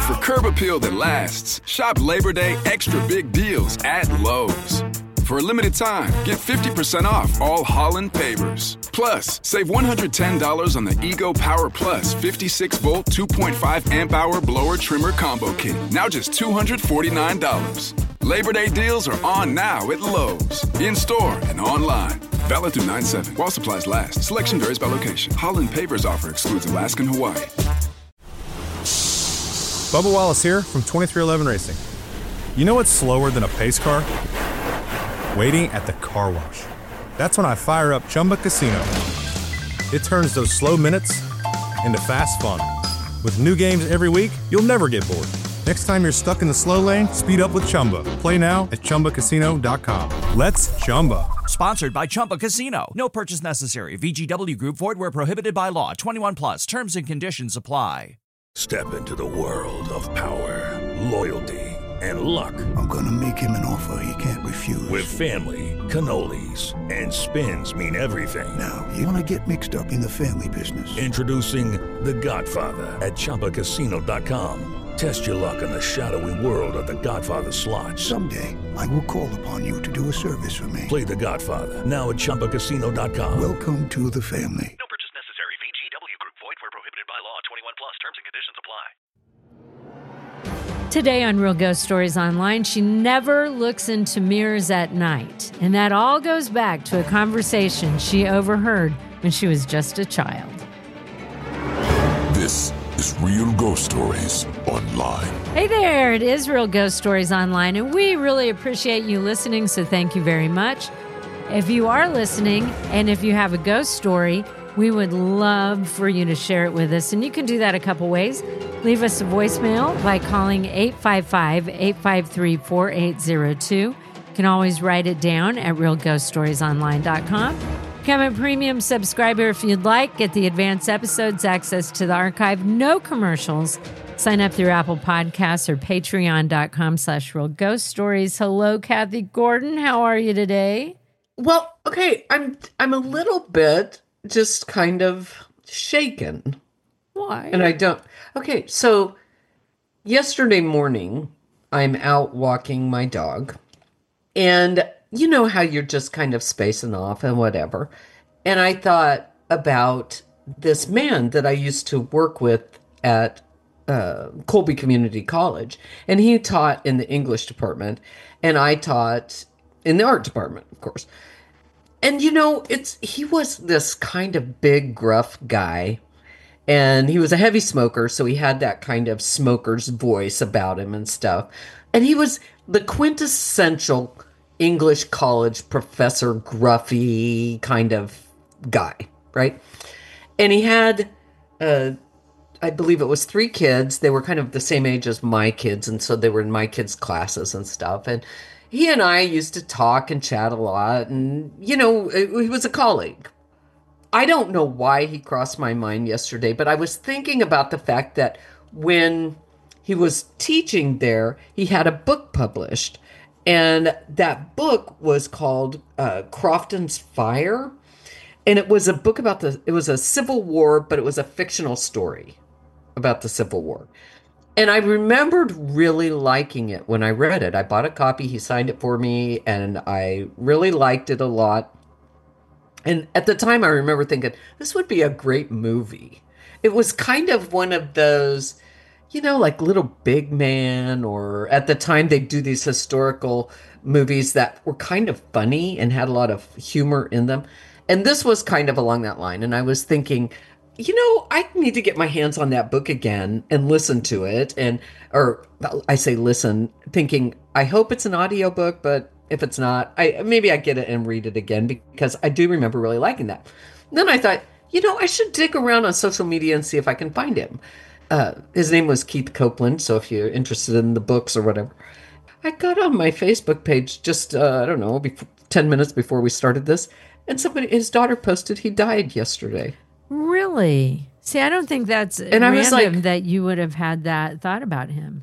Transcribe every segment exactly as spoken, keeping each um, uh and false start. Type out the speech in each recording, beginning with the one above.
For curb appeal that lasts, shop Labor Day extra big deals at Lowe's. For a limited time, get fifty percent off all Holland pavers. Plus, save one hundred ten dollars on the Ego Power Plus fifty-six volt two point five amp hour blower trimmer combo kit. Now just two hundred forty-nine dollars. Labor Day deals are on now at Lowe's. In-store and online. Valid through nine seven. While supplies last. Selection varies by location. Holland pavers offer excludes Alaska and Hawaii. Bubba Wallace here from twenty-three eleven Racing. You know what's slower than a pace car? Waiting at the car wash. That's when I fire up Chumba Casino. It turns those slow minutes into fast fun. With new games every week, you'll never get bored. Next time you're stuck in the slow lane, speed up with Chumba. Play now at Chumba Casino dot com. Let's Chumba. Sponsored by Chumba Casino. No purchase necessary. V G W Group. Void where prohibited by law. twenty-one plus. Terms and conditions apply. Step into the world of power, loyalty, and luck. I'm gonna make him an offer he can't refuse. With family, cannolis, and spins mean everything. Now, you wanna get mixed up in the family business. Introducing The Godfather at Chumba Casino dot com. Test your luck in the shadowy world of The Godfather slot. Someday, I will call upon you to do a service for me. Play The Godfather, now at Chumba Casino dot com. Welcome to the family. No purchase necessary. V G W Group. Void where prohibited by law. twenty-one plus. Terms and conditions apply. Today on Real Ghost Stories Online, she never looks into mirrors at night. And that all goes back to a conversation she overheard when she was just a child. This is Real Ghost Stories Online. Hey there, it is Real Ghost Stories Online, and we really appreciate you listening, so thank you very much. If you are listening, and if you have a ghost story, we would love for you to share it with us, and you can do that a couple ways. Leave us a voicemail by calling eight five five, eight five three, four eight zero two. You can always write it down at real ghost stories online dot com. Become a premium subscriber if you'd like. Get the advanced episodes, access to the archive, no commercials. Sign up through Apple Podcasts or patreon dot com slash real ghost stories. Hello, Kathy Gordon. How are you today? Well, okay, I'm I'm a little bit just kind of shaken. Why? And I don't... Okay, so yesterday morning, I'm out walking my dog. And you know how you're just kind of spacing off and whatever. And I thought about this man that I used to work with at uh, Colby Community College. And he taught in the English department. And I taught in the art department, of course. And, you know, it's he was this kind of big, gruff guy. And he was a heavy smoker, so he had that kind of smoker's voice about him and stuff. And he was the quintessential English college professor, gruffy kind of guy, right? And he had, uh, I believe it was three kids. They were kind of the same age as my kids, and so they were in my kids' classes and stuff. And he and I used to talk and chat a lot, and, you know, he was a colleague. I don't know why he crossed my mind yesterday, but I was thinking about the fact that when he was teaching there, he had a book published. And that book was called uh, Crofton's Fire. And it was a book about the, it was a Civil War, but it was a fictional story about the Civil War. And I remembered really liking it when I read it. I bought a copy, he signed it for me, and I really liked it a lot. And at the time, I remember thinking, this would be a great movie. It was kind of one of those, you know, like Little Big Man, or at the time they'd do these historical movies that were kind of funny and had a lot of humor in them. And this was kind of along that line. And I was thinking, you know, I need to get my hands on that book again and listen to it. And, or I say listen, thinking, I hope it's an audiobook, but if it's not, I maybe I get it and read it again, because I do remember really liking that. And then I thought, you know, I should dig around on social media and see if I can find him. Uh, his name was Keith Copeland, so if you're interested in the books or whatever. I got on my Facebook page just, uh, I don't know, before, ten minutes before we started this, and somebody, his daughter posted he died yesterday. Really? See, I don't think that's and random I was like, that you would have had that thought about him.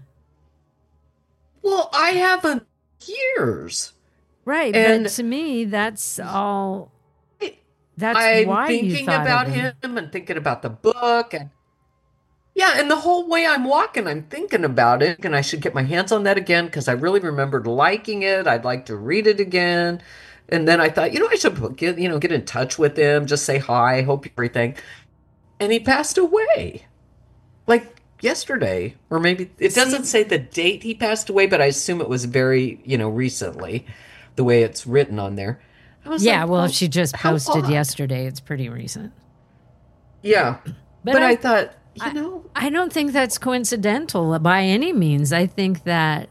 Well, I haven't years. Right, and but to me, that's all, that's I'm why thinking you thought about of him. him and thinking about the book, and Yeah, and the whole way I'm walking, I'm thinking about it, and I should get my hands on that again because I really remembered liking it. I'd like to read it again. And then I thought, you know, I should get, you know, get in touch with him, just say hi, hope everything. And he passed away. Like yesterday, or maybe it doesn't say the date he passed away, but I assume it was very, you know, recently, the way it's written on there. I was yeah, like, well, oh, if she just how posted odd. yesterday, it's pretty recent. Yeah. But, But, I, I, thought, you I- know, I don't think that's coincidental by any means. I think that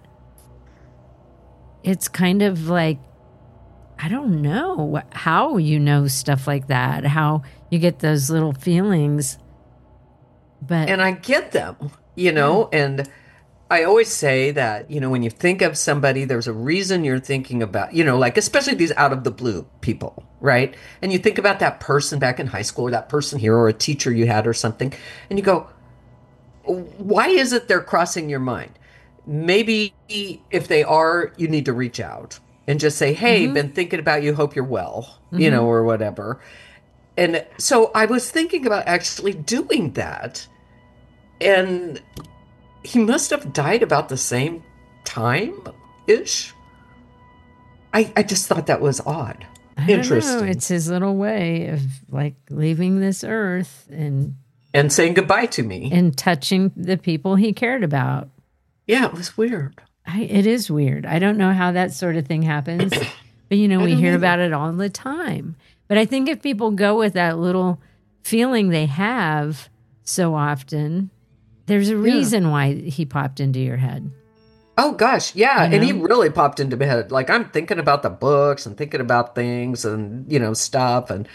it's kind of like, I don't know how you know stuff like that, how you get those little feelings. But and I get them, you know, and I always say that, you know, when you think of somebody, there's a reason you're thinking about, you know, like especially these out of the blue people, right? And you think about that person back in high school or that person here or a teacher you had or something, and you go, why is it they're crossing your mind? Maybe if they are, you need to reach out and just say, hey, Mhm. been thinking about you, hope you're well, Mhm. you know, or whatever. And so I was thinking about actually doing that. And he must have died about the same time-ish. I, I just thought that was odd. I don't Interesting. know. It's his little way of like leaving this earth and and saying goodbye to me. and touching the people he cared about. Yeah, it was weird. I, it is weird. I don't know how that sort of thing happens, but you know, I we don't hear either. about it all the time. But I think if people go with that little feeling they have so often, there's a reason why he popped into your head. Oh gosh, yeah, You and he know? really popped into my head. Like I'm thinking about the books and thinking about things and you know stuff, and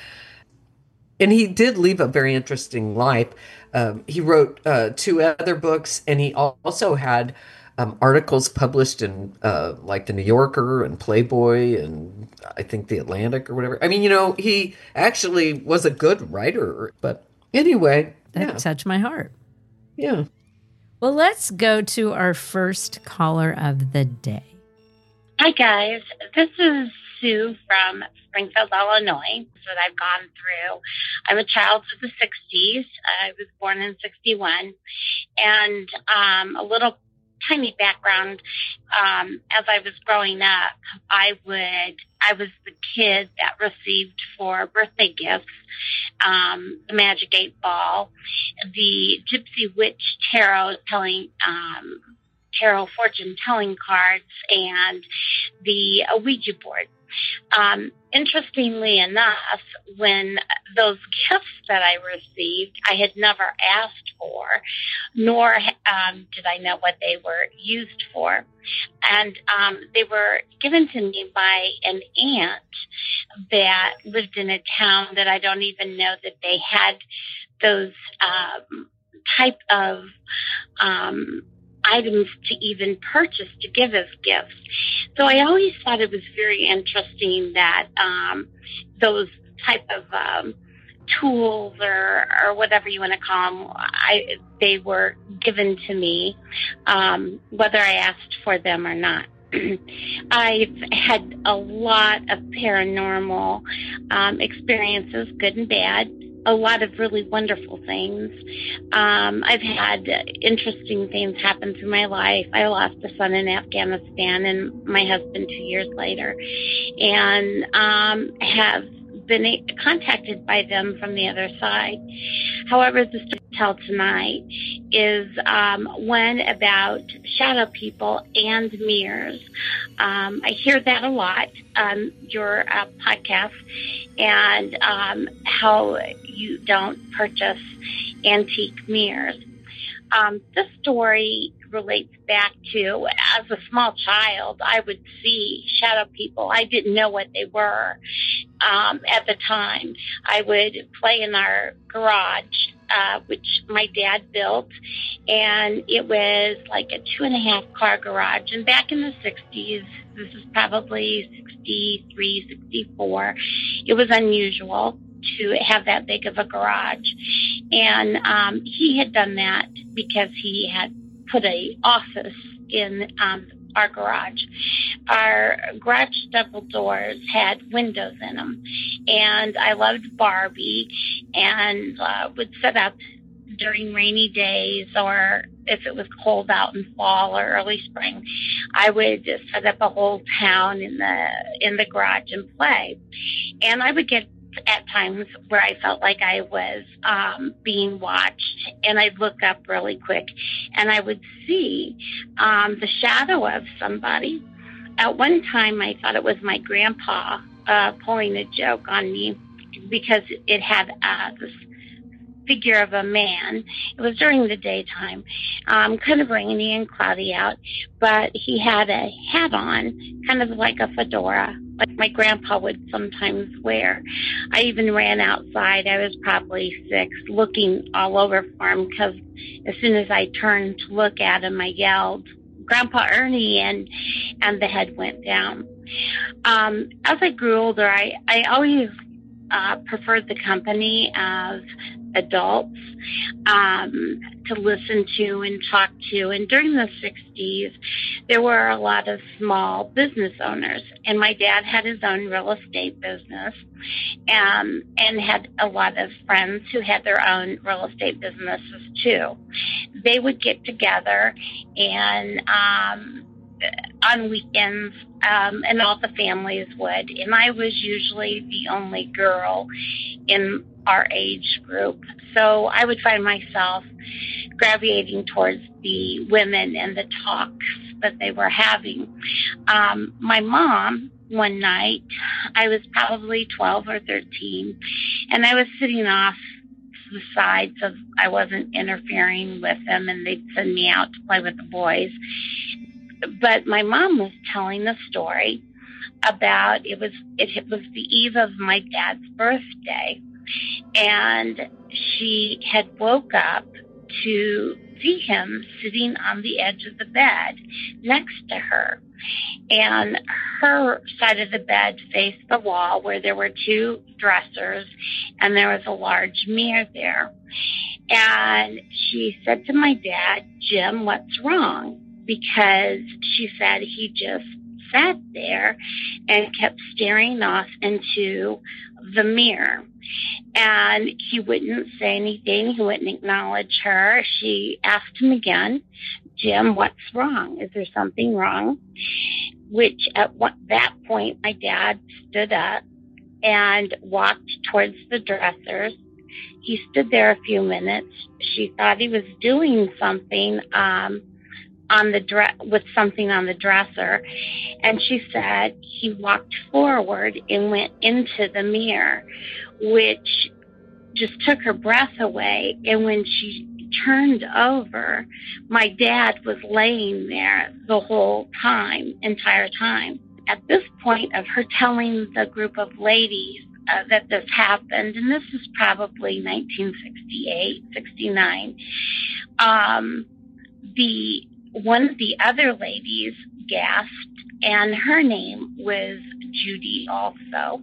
and he did leave a very interesting life. Um, he wrote uh, two other books, and he al- also had um, articles published in uh, like the New Yorker and Playboy, and I think the Atlantic or whatever. I mean, you know, he actually was a good writer. But anyway, That yeah, touched my heart. yeah. Well, let's go to our first caller of the day. Hi, guys. This is Sue from Springfield, Illinois, that I've gone through. I'm a child of the sixties. I was born in sixty-one. And um, a little tiny background, um, as I was growing up, I would, I was the kid that received for birthday gifts, um, the Magic eight Ball, the Gypsy Witch Tarot telling, um, tarot fortune telling cards, and the uh, Ouija board. Um, interestingly enough, when those gifts that I received, I had never asked for, nor um, did I know what they were used for. And um, they were given to me by an aunt that lived in a town that I don't even know that they had those um, type of um items to even purchase to give as gifts. So I always thought it was very interesting that um, those type of um, tools or, or whatever you want to call them, I, they were given to me, um, whether I asked for them or not. I've had a lot of paranormal um, experiences, good and bad. A lot of really wonderful things. Um, I've had interesting things happen through my life. I lost a son in Afghanistan and my husband two years later, and um, have been contacted by them from the other side. However, the story to tell tonight is um, one about shadow people and mirrors. Um, I hear that a lot on your uh, podcast, and um, how you don't purchase antique mirrors. Um, this story relates back to, as a small child, I would see shadow people. I didn't know what they were um, at the time. I would play in our garage, uh, which my dad built, and it was like a two and a half car garage. And back in the sixties, this is probably sixty-three, sixty-four, it was unusual to have that big of a garage. And um, he had done that because he had put a office in um, our garage. Our garage double doors had windows in them. And I loved Barbie and uh, would set up during rainy days, or if it was cold out in fall or early spring, I would just set up a whole town in the in the garage and play. And I would get at times where I felt like I was um, being watched, and I'd look up really quick, and I would see um, the shadow of somebody. At one time, I thought it was my grandpa uh, pulling a joke on me because it had uh, this figure of a man. It was during the daytime, um, kind of rainy and cloudy out, but he had a hat on, kind of like a fedora, like my grandpa would sometimes wear. I even ran outside. I was probably six, looking all over for him, because as soon as I turned to look at him, I yelled, "Grandpa Ernie," and and the head went down. Um, as I grew older, I, I always uh, preferred the company of adults um, to listen to and talk to. And during the sixties, there were a lot of small business owners. And my dad had his own real estate business um, and had a lot of friends who had their own real estate businesses too. They would get together and um, on weekends, um, and all the families would. And I was usually the only girl in our age group. So I would find myself gravitating towards the women and the talks that they were having. Um, my mom, one night, I was probably twelve or thirteen, and I was sitting off the side so I wasn't interfering with them, and they'd send me out to play with the boys. But my mom was telling a story about, it was it, it was the eve of my dad's birthday, and she had woke up to see him sitting on the edge of the bed next to her. And her side of the bed faced the wall where there were two dressers, and there was a large mirror there. And she said to my dad, "Jim, what's wrong?" Because she said he just sat there and kept staring off into the mirror. And he wouldn't say anything. He wouldn't acknowledge her. She asked him again, "Jim, what's wrong? Is there something wrong?" Which at what, that point, my dad stood up and walked towards the dressers. He stood there a few minutes. She thought he was doing something um, on the dre- with something on the dresser, and she said he walked forward and went into the mirror, which just took her breath away. And when she turned over, my dad was laying there the whole time, entire time. At this point of her telling the group of ladies uh, that this happened, and this is probably nineteen sixty-eight, sixty-nine, um, the one of the other ladies gasped, and her name was Judy also.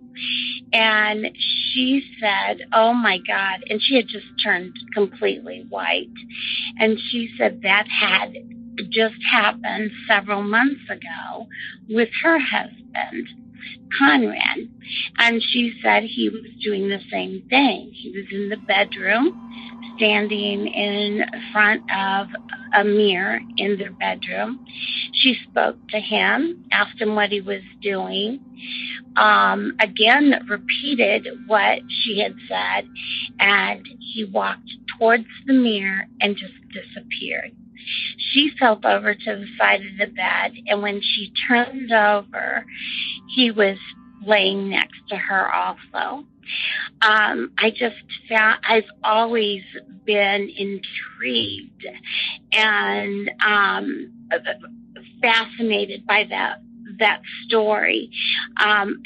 And she said, "Oh my God." And she had just turned completely white. And she said that had just happened several months ago with her husband, Conrad. And she said he was doing the same thing. He was in the bedroom, standing in front of a mirror in their bedroom. She spoke to him, asked him what he was doing, um, again repeated what she had said, and he walked towards the mirror and just disappeared. She felt over to the side of the bed, and when she turned over, he was laying next to her also. Um, I just found, I've always been intrigued and um, fascinated by that that story. Um,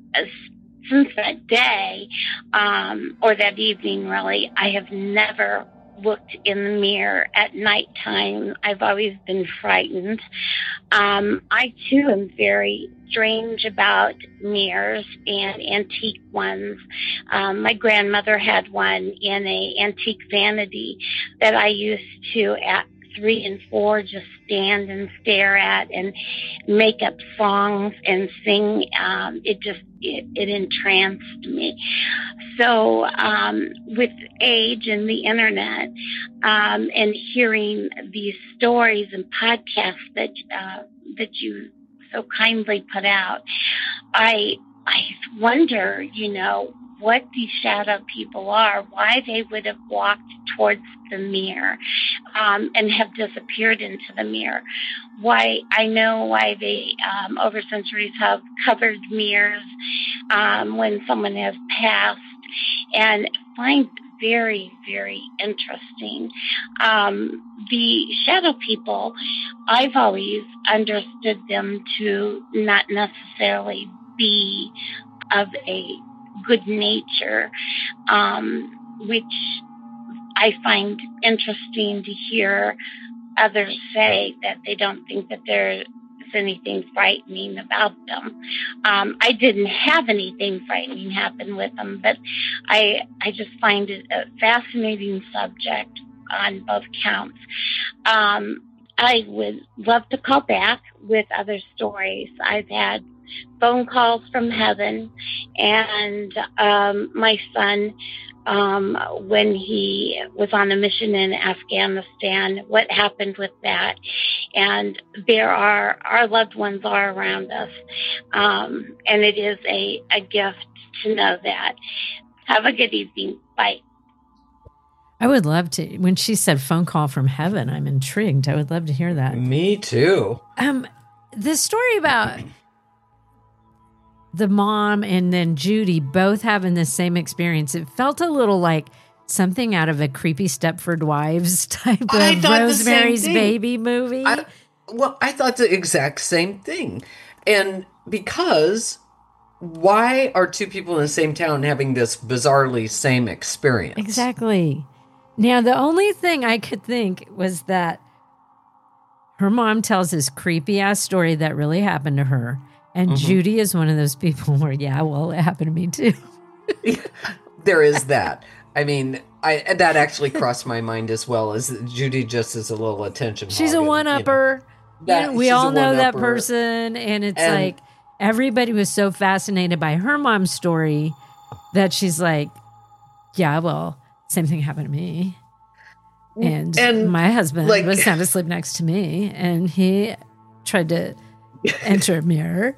since that day, um, or that evening, really, I have never looked in the mirror at nighttime. I've always been frightened. Um, I, too, am very strange about mirrors and antique ones. Um, my grandmother had one in a antique vanity that I used to at, three and four just stand and stare at and make up songs and sing. Um, it just, it, it entranced me. So um, with age and the internet um, and hearing these stories and podcasts that uh, that you so kindly put out, I I wonder, you know, what these shadow people are, why they would have walked towards the mirror um, and have disappeared into the mirror. Why I know why they, um, over centuries, have covered mirrors um, when someone has passed, and find very, very interesting. Um, the shadow people, I've always understood them to not necessarily be of a good nature, um, which I find interesting to hear others say that they don't think that there's anything frightening about them. Um, I didn't have anything frightening happen with them, but I I just find it a fascinating subject on both counts. Um, I would love to call back with other stories. I've had phone calls from heaven, and um, my son, um, when he was on a mission in Afghanistan, what happened with that. And there are, our loved ones are around us. Um, and it is a, a gift to know that. Have a good evening. Bye. I would love to. When she said phone call from heaven, I'm intrigued. I would love to hear that. Me too. Um, the story about the mom and then Judy both having the same experience, it felt a little like something out of a creepy Stepford Wives type of Rosemary's Baby movie. I, well, I thought the exact same thing. And because why are two people in the same town having this bizarrely same experience? Exactly. Now, the only thing I could think was that her mom tells this creepy ass story that really happened to her. And mm-hmm. Judy is one of those people where, yeah, well, it happened to me too. There is that. I mean, I that actually crossed my mind as well, as Judy just is a little attention. She's a one-upper. You know, we all know that person. And it's and, like everybody was so fascinated by her mom's story that she's like, yeah, well, same thing happened to me. And, and my husband like, was sound asleep next to me, and he tried to enter a mirror.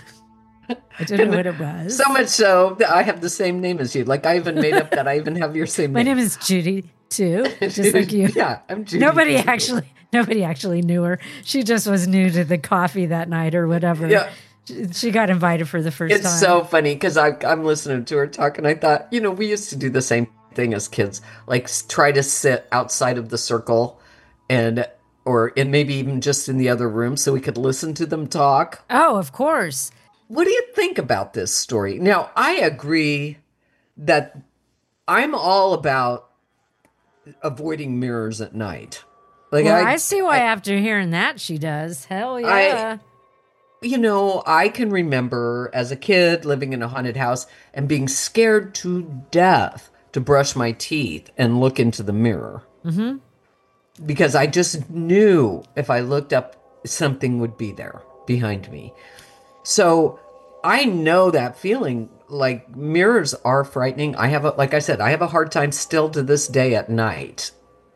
I don't know what it was. So much so that I have the same name as you. Like, I even made up that I even have your same My name. My name is Judy, too, just like you. Yeah, I'm Judy. Nobody too. actually nobody actually knew her. She just was new to the coffee that night or whatever. Yeah. She, she got invited for the first it's time. It's so funny because I'm listening to her talk, and I thought, you know, we used to do the same thing as kids. Like, try to sit outside of the circle and... or and maybe even just in the other room so we could listen to them talk. Oh, of course. What do you think about this story? Now, I agree that I'm all about avoiding mirrors at night. Like, well, I, I see why I, after hearing that she does. Hell I, yeah. you know, I can remember as a kid living in a haunted house and being scared to death to brush my teeth and look into the mirror. Mm-hmm. Because I just knew if I looked up, something would be there behind me. So I know that feeling. Like, mirrors are frightening. I have, a, like I said, I have a hard time still to this day at night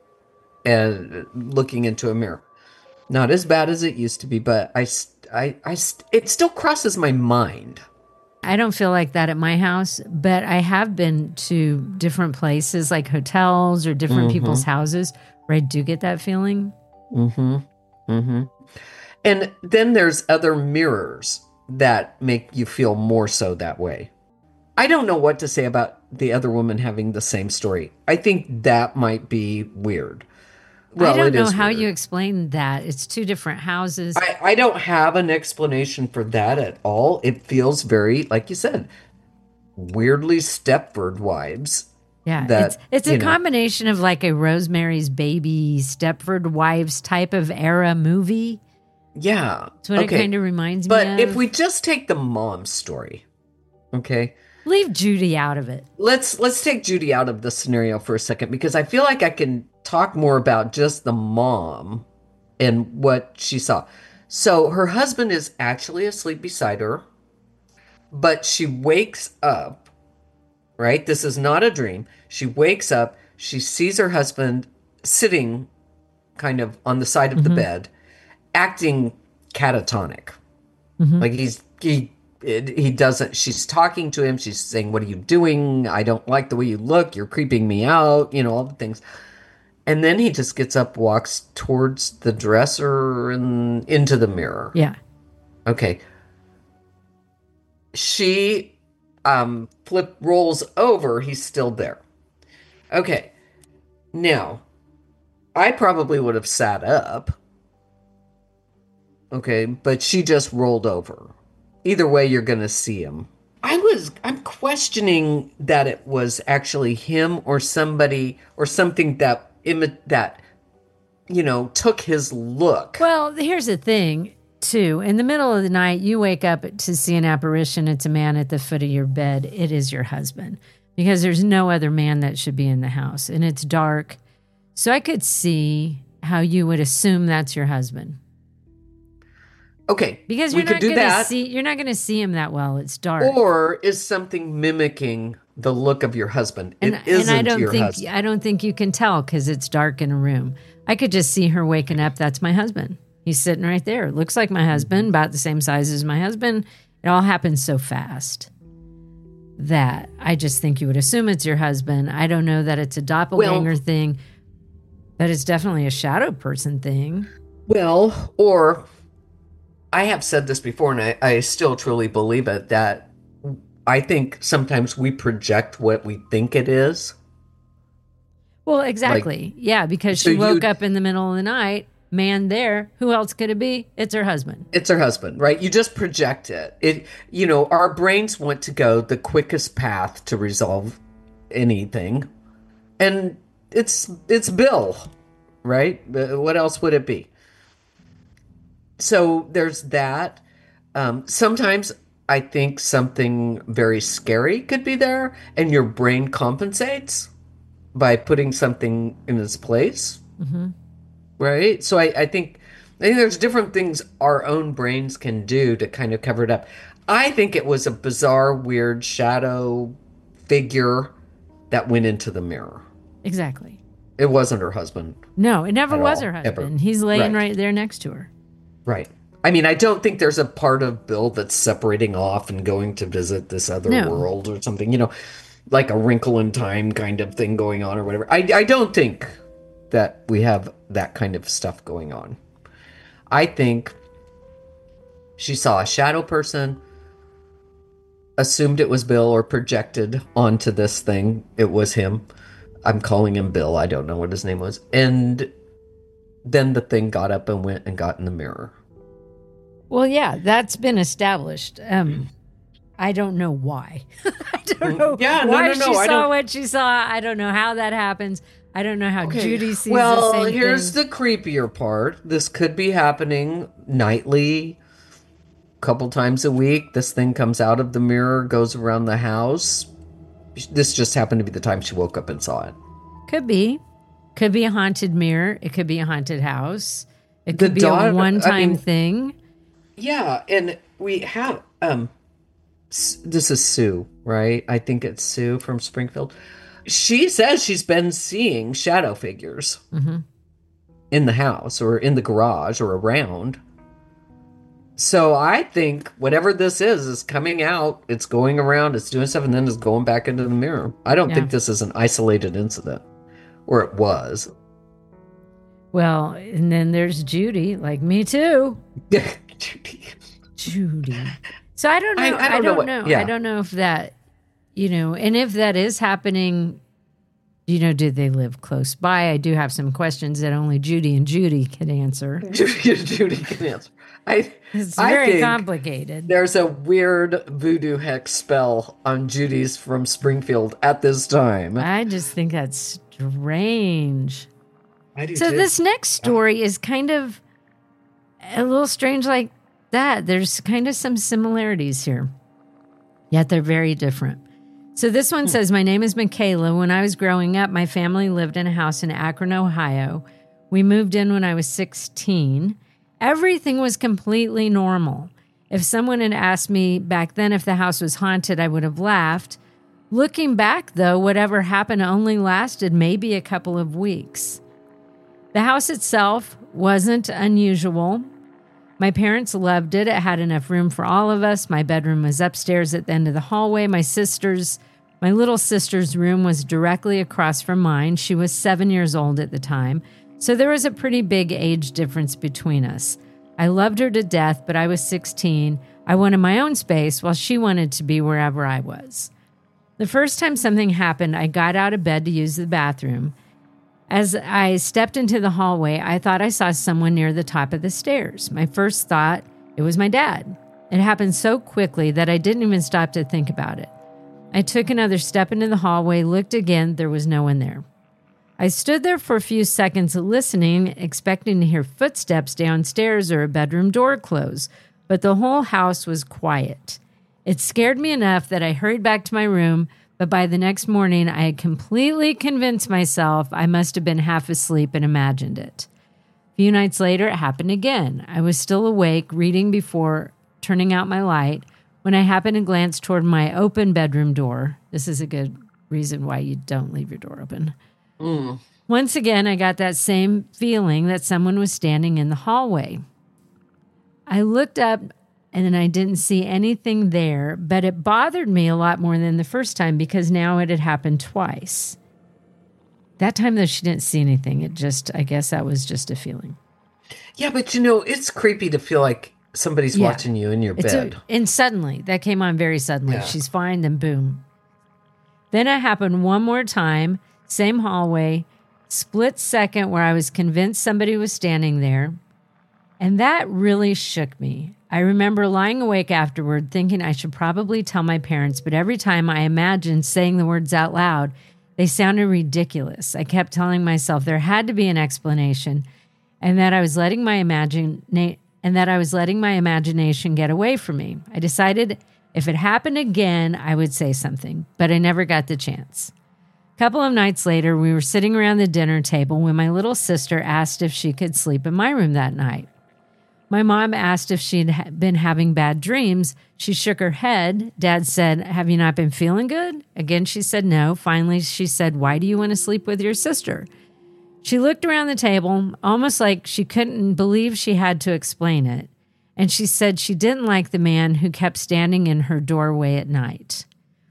and looking into a mirror. Not as bad as it used to be, but I, I, I, it still crosses my mind. I don't feel like that at my house, but I have been to different places like hotels or different mm-hmm. people's houses where I do get that feeling. Mm-hmm. Mm-hmm. And then there's other mirrors that make you feel more so that way. I don't know what to say about the other woman having the same story. I think that might be weird. Well, I don't it know is how weird. you explain that. It's two different houses. I, I don't have an explanation for that at all. It feels very, like you said, weirdly Stepford Wives. Yeah, that, it's it's a know. combination of like a Rosemary's Baby, Stepford Wives type of era movie. Yeah. That's what okay. it kind of reminds but me of. But if we just take the mom story, okay? Leave Judy out of it. Let's let's take Judy out of the scenario for a second, because I feel like I can talk more about just the mom and what she saw. So her husband is actually asleep beside her, but she wakes up, right? This is not a dream. She wakes up, she sees her husband sitting kind of on the side of mm-hmm. the bed, acting catatonic. Mm-hmm. Like he's, he, he doesn't, she's talking to him. She's saying, what are you doing? I don't like the way you look. You're creeping me out. You know, all the things. And then he just gets up, walks towards the dresser and into the mirror. Yeah. Okay. She um, flip rolls over. He's still there. Okay. Now, I probably would have sat up. Okay. But she just rolled over. Either way, you're going to see him. I was, I'm questioning that it was actually him or somebody or something that, imi- that, you know, took his look. Well, here's the thing, too. In the middle of the night, you wake up to see an apparition. It's a man at the foot of your bed. It is your husband because there's no other man that should be in the house and it's dark. So I could see how you would assume that's your husband. Okay, because you're not going to see you're not going to see him that well. It's dark. Or is something mimicking the look of your husband? And, it isn't and I don't your think husband. I don't think you can tell because it's dark in a room. I could just see her waking up. That's my husband. He's sitting right there. Looks like my husband, about the same size as my husband. It all happens so fast that I just think you would assume it's your husband. I don't know that it's a doppelganger well, thing, but it's definitely a shadow person thing. Well, or I have said this before, and I, I still truly believe it, that I think sometimes we project what we think it is. Well, exactly. Like, yeah, because she so woke up in the middle of the night, man there. Who else could it be? It's her husband. It's her husband, right? You just project it. It, you know, our brains want to go the quickest path to resolve anything. And it's it's Bill, right? What else would it be? So there's that. Um, sometimes I think something very scary could be there, and your brain compensates by putting something in its place. Mm-hmm. Right? So I, I think I think there's different things our own brains can do to kind of cover it up. I think it was a bizarre, weird shadow figure that went into the mirror. Exactly. It wasn't her husband. No, it never was all, her husband. ever. He's laying right. right there next to her. Right. I mean, I don't think there's a part of Bill that's separating off and going to visit this other no. world or something, you know, like a Wrinkle in Time kind of thing going on or whatever. I, I don't think that we have that kind of stuff going on. I think she saw a shadow person, assumed it was Bill or projected onto this thing. It was him. I'm calling him Bill. I don't know what his name was. And then the thing got up and went and got in the mirror. Well, yeah, that's been established. Um, I don't know why. I don't know yeah, why no, no, no, she I saw don't... what she saw. I don't know how that happens. I don't know how okay. Judy sees well, the same here's thing. the creepier part. This could be happening nightly, a couple times a week. This thing comes out of the mirror, goes around the house. This just happened to be the time she woke up and saw it. Could be. Could be a haunted mirror. It could be a haunted house. It could the be daughter, a one-time I mean, thing. Yeah, and we have... um. This is Sue, right? I think it's Sue from Springfield. She says she's been seeing shadow figures mm-hmm. in the house or in the garage or around. So I think whatever this is, is coming out, it's going around, it's doing stuff, and then it's going back into the mirror. I don't yeah. think this is an isolated incident, or it was. Well, and then there's Judy, like me too. Judy. Judy. So I don't know. I, I don't, I don't know. What, know. Yeah. I don't know if that, you know, and if that is happening, you know, did they live close by? I do have some questions that only Judy and Judy can answer. Judy and Judy can answer. I, it's I very think complicated. There's a weird voodoo hex spell on Judy's from Springfield at this time. I just think that's strange. I do so too. This next story is kind of a little strange like that. There's kind of some similarities here, yet they're very different. So this one says, my name is Michaela. When I was growing up, my family lived in a house in Akron, Ohio. We moved in when I was sixteen. Everything was completely normal. If someone had asked me back then if the house was haunted, I would have laughed. Looking back, though, whatever happened only lasted maybe a couple of weeks. The house itself wasn't unusual. My parents loved it. It had enough room for all of us. My bedroom was upstairs at the end of the hallway. My sister's, my little sister's room was directly across from mine. She was seven years old at the time, so there was a pretty big age difference between us. I loved her to death, but I was sixteen. I wanted my own space while she wanted to be wherever I was. The first time something happened, I got out of bed to use the bathroom. As I stepped into the hallway, I thought I saw someone near the top of the stairs. My first thought, it was my dad. It happened so quickly that I didn't even stop to think about it. I took another step into the hallway, looked again, there was no one there. I stood there for a few seconds listening, expecting to hear footsteps downstairs or a bedroom door close, but the whole house was quiet. It scared me enough that I hurried back to my room, but by the next morning, I had completely convinced myself I must have been half asleep and imagined it. A few nights later, it happened again. I was still awake, reading before turning out my light, when I happened to glance toward my open bedroom door. This is a good reason why you don't leave your door open. Mm. Once again, I got that same feeling that someone was standing in the hallway. I looked up and then I didn't see anything there, but it bothered me a lot more than the first time because now it had happened twice. That time, though, she didn't see anything. It just, I guess that was just a feeling. Yeah, but you know, it's creepy to feel like somebody's yeah. watching you in your it's bed. A, and suddenly, that came on very suddenly. Yeah. She's fine, then boom. Then it happened one more time, same hallway, split second where I was convinced somebody was standing there. And that really shook me. I remember lying awake afterward thinking I should probably tell my parents, but every time I imagined saying the words out loud, they sounded ridiculous. I kept telling myself there had to be an explanation and that I was letting my imagine and that I was letting my imagination get away from me. I decided if it happened again, I would say something, but I never got the chance. A couple of nights later, we were sitting around the dinner table when my little sister asked if she could sleep in my room that night. My mom asked if she'd been having bad dreams. She shook her head. Dad said, "Have you not been feeling good?" Again, she said no. Finally, she said, "Why do you want to sleep with your sister?" She looked around the table, almost like she couldn't believe she had to explain it. And she said she didn't like the man who kept standing in her doorway at night.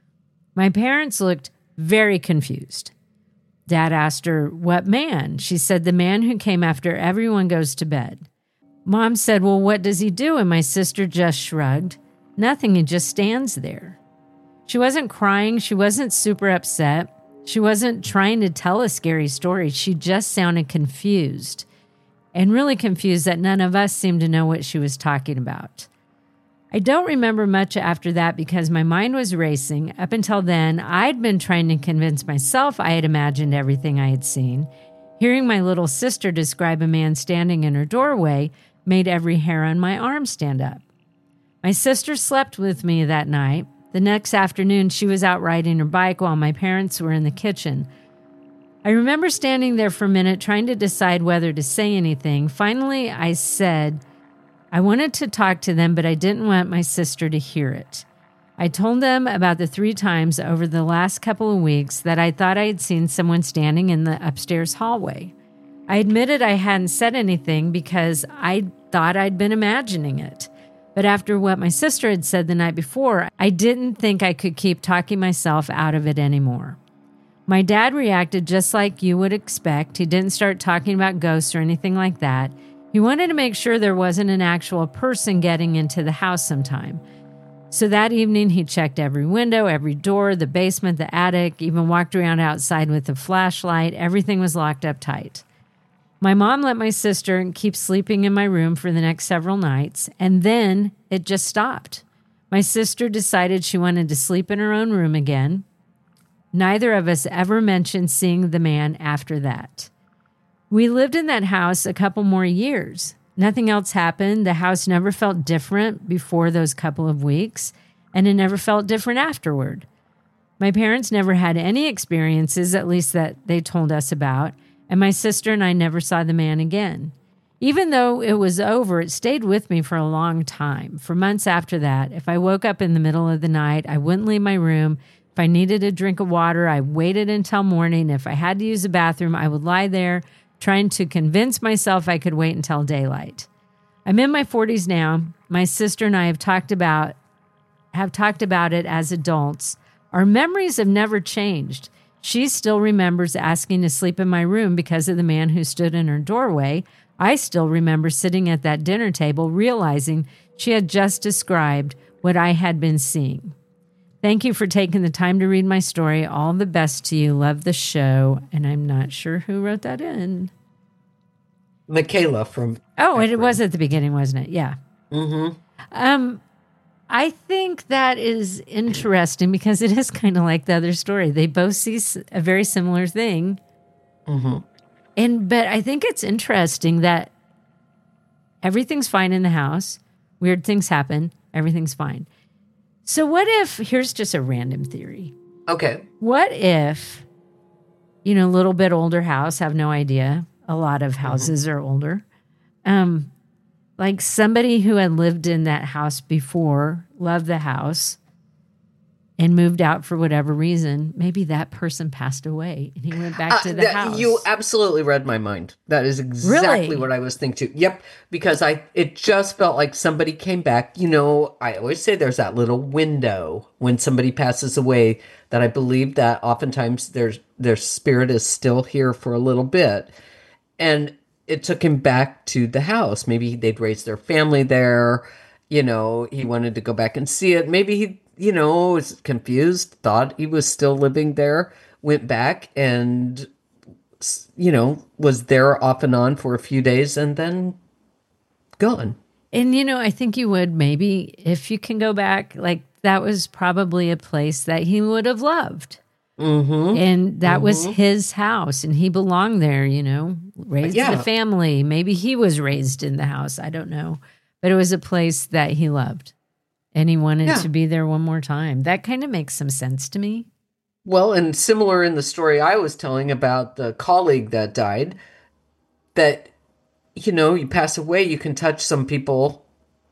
My parents looked very confused. Dad asked her, "What man?" She said, "The man who came after everyone goes to bed." Mom said, "Well, what does he do?" And my sister just shrugged. Nothing, he just stands there. She wasn't crying. She wasn't super upset. She wasn't trying to tell a scary story. She just sounded confused, and really confused that none of us seemed to know what she was talking about. I don't remember much after that because my mind was racing. Up until then, I'd been trying to convince myself I had imagined everything I had seen. Hearing my little sister describe a man standing in her doorway made every hair on my arm stand up. My sister slept with me that night. The next afternoon, she was out riding her bike while my parents were in the kitchen. I remember standing there for a minute trying to decide whether to say anything. Finally, I said I wanted to talk to them, but I didn't want my sister to hear it. I told them about the three times over the last couple of weeks that I thought I had seen someone standing in the upstairs hallway. I admitted I hadn't said anything because I thought I'd been imagining it. But after what my sister had said the night before, I didn't think I could keep talking myself out of it anymore. My dad reacted just like you would expect. He didn't start talking about ghosts or anything like that. He wanted to make sure there wasn't an actual person getting into the house sometime. So that evening, he checked every window, every door, the basement, the attic, even walked around outside with a flashlight. Everything was locked up tight. My mom let my sister keep sleeping in my room for the next several nights, and then it just stopped. My sister decided she wanted to sleep in her own room again. Neither of us ever mentioned seeing the man after that. We lived in that house a couple more years. Nothing else happened. The house never felt different before those couple of weeks, and it never felt different afterward. My parents never had any experiences, at least that they told us about, and my sister and I never saw the man again. Even though it was over, it stayed with me for a long time. For months after that, if I woke up in the middle of the night, I wouldn't leave my room. If I needed a drink of water, I waited until morning. If I had to use the bathroom, I would lie there trying to convince myself I could wait until daylight. I'm in my forties now. My sister and I have talked about have talked about it as adults. Our memories have never changed. She still remembers asking to sleep in my room because of the man who stood in her doorway. I still remember sitting at that dinner table realizing she had just described what I had been seeing. Thank you for taking the time to read my story. All the best to you. Love the show. And I'm not sure who wrote that in. Michaela from... Oh, it was at the beginning, wasn't it? Yeah. Mm-hmm. Um, I think that is interesting because it is kind of like the other story. They both see a very similar thing. Mm-hmm. And but I think it's interesting that everything's fine in the house. Weird things happen. Everything's fine. So what if, here's just a random theory. Okay. What if, you know, a little bit older house, have no idea. A lot of houses mm-hmm. are older. Um, like somebody who had lived in that house before, loved the house, and moved out for whatever reason, maybe that person passed away and he went back uh, to the that, house. You absolutely read my mind. That is exactly really? what I was thinking. Yep, because I it just felt like somebody came back. You know, I always say there's that little window when somebody passes away that I believe that oftentimes their their spirit is still here for a little bit. And it took him back to the house. Maybe they'd raised their family there. You know, he wanted to go back and see it. Maybe he, you know, was confused, thought he was still living there, went back and, you know, was there off and on for a few days and then gone. And, you know, I think you would maybe, if you can go back, like that was probably a place that he would have loved. Mm-hmm. And that mm-hmm. was his house and he belonged there, you know, raised yeah. in a family. Maybe he was raised in the house. I don't know. But it was a place that he loved and he wanted yeah. to be there one more time. That kind of makes some sense to me. Well, and similar in the story I was telling about the colleague that died, that, you know, you pass away, you can touch some people,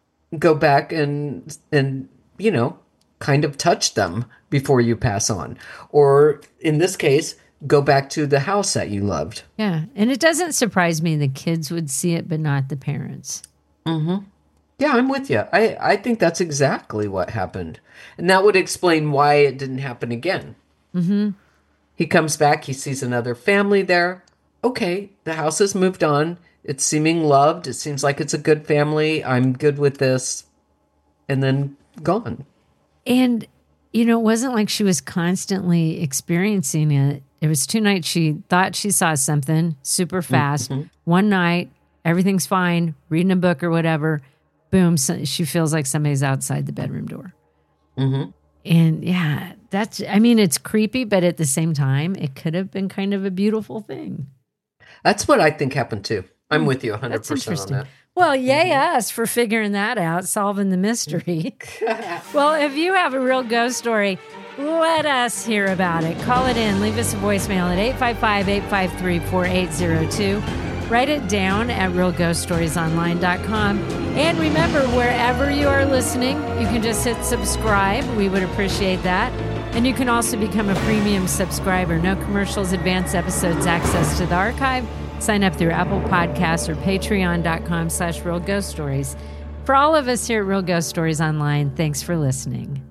go back and, and, you know, kind of touch them before you pass on. Or in this case, go back to the house that you loved. Yeah. And it doesn't surprise me the kids would see it, but not the parents. Mm-hmm. Yeah, I'm with you. I, I think that's exactly what happened. And that would explain why it didn't happen again. Mm-hmm. He comes back, he sees another family there. Okay, the house has moved on. It's seeming loved. It seems like it's a good family. I'm good with this. And then gone. And, you know, it wasn't like she was constantly experiencing it. It was two nights she thought she saw something super fast. Mm-hmm. One night, everything's fine, reading a book or whatever. Boom, so she feels like somebody's outside the bedroom door. Mm-hmm. And yeah, that's, I mean, it's creepy, but at the same time, it could have been kind of a beautiful thing. That's what I think happened too. I'm with you one hundred percent That's interesting. on that. Well, yay mm-hmm. us for figuring that out, solving the mystery. Well, if you have a real ghost story, let us hear about it. Call it in. Leave us a voicemail at eight five five, eight five three, four eight zero two. Write it down at real ghost stories online dot com. And remember, wherever you are listening, you can just hit subscribe. We would appreciate that. And you can also become a premium subscriber. No commercials, advanced episodes, access to the archive. Sign up through Apple Podcasts or patreon.com slash Real Ghost Stories. For all of us here at Real Ghost Stories Online, thanks for listening.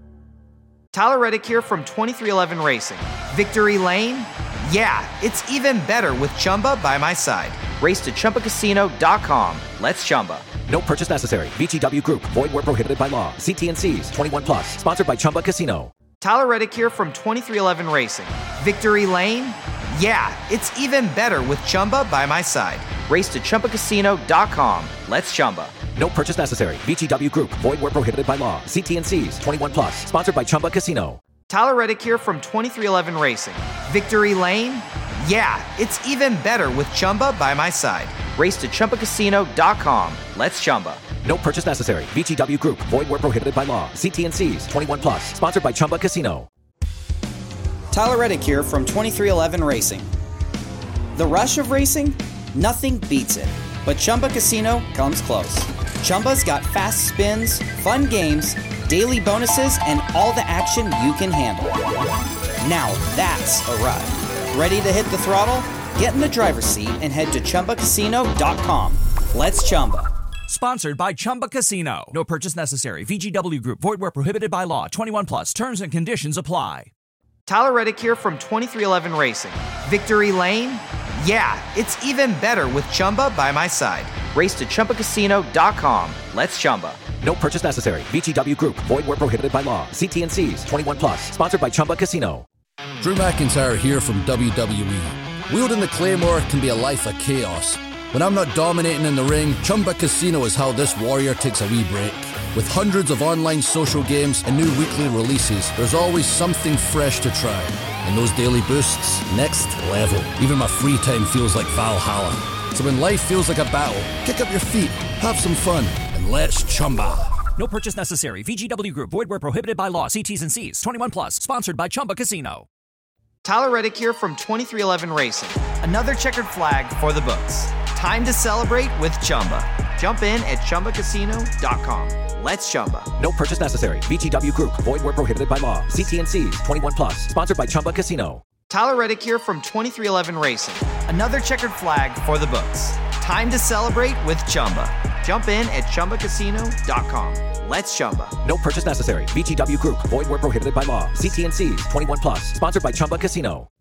Tyler Reddick here from twenty-three eleven Racing. Victory Lane? Yeah, it's even better with Chumba by my side. Race to Chumba Casino dot com. Let's Chumba. No purchase necessary. V G W Group. Void where prohibited by law. See T and C's. twenty-one plus. Sponsored by Chumba Casino. Tyler Reddick here from twenty-three eleven Racing. Victory Lane? Yeah, it's even better with Chumba by my side. Race to Chumba Casino dot com. Let's Chumba. No purchase necessary. V G W Group. Void where prohibited by law. See T and C's. twenty-one plus. Sponsored by Chumba Casino. Tyler Reddick here from twenty-three eleven Racing. Victory Lane? Yeah, it's even better with Chumba by my side. Race to Chumba Casino dot com. Let's Chumba. No purchase necessary. V G W Group. Void where prohibited by law. See T and C's. twenty-one plus. Sponsored by Chumba Casino. Tyler Reddick here from twenty-three eleven Racing. The rush of racing? Nothing beats it. But Chumba Casino comes close. Chumba's got fast spins, fun games, daily bonuses, and all the action you can handle. Now that's a ride. Ready to hit the throttle? Get in the driver's seat and head to Chumba Casino dot com. Let's Chumba. Sponsored by Chumba Casino. No purchase necessary. V G W Group. Void where prohibited by law. twenty-one plus. Terms and conditions apply. Tyler Reddick here from twenty-three eleven Racing. Victory Lane? Yeah, it's even better with Chumba by my side. Race to Chumba Casino dot com. Let's Chumba. No purchase necessary. V G W Group. Void where prohibited by law. See T and C's. twenty-one plus. Sponsored by Chumba Casino. Drew McIntyre here from W W E. Wielding the Claymore can be a life of chaos. When I'm not dominating in the ring, Chumba Casino is how this warrior takes a wee break. With hundreds of online social games and new weekly releases, there's always something fresh to try. And those daily boosts, next level. Even my free time feels like Valhalla. So when life feels like a battle, kick up your feet, have some fun, and let's Chumba. No purchase necessary. V G W Group. Void where prohibited by law. See T's and C's. twenty-one plus. Sponsored by Chumba Casino. Tyler Reddick here from twenty-three eleven Racing. Another checkered flag for the books. Time to celebrate with Chumba. Jump in at Chumba Casino dot com. Let's Chumba. No purchase necessary. V G W Group. Void where prohibited by law. See T and C's. twenty-one plus. Sponsored by Chumba Casino. Tyler Reddick here from twenty-three eleven Racing. Another checkered flag for the books. Time to celebrate with Chumba. Jump in at Chumba Casino dot com. Let's Chumba. No purchase necessary. V G W Group. Void where prohibited by law. See T and C's. twenty-one plus. Sponsored by Chumba Casino.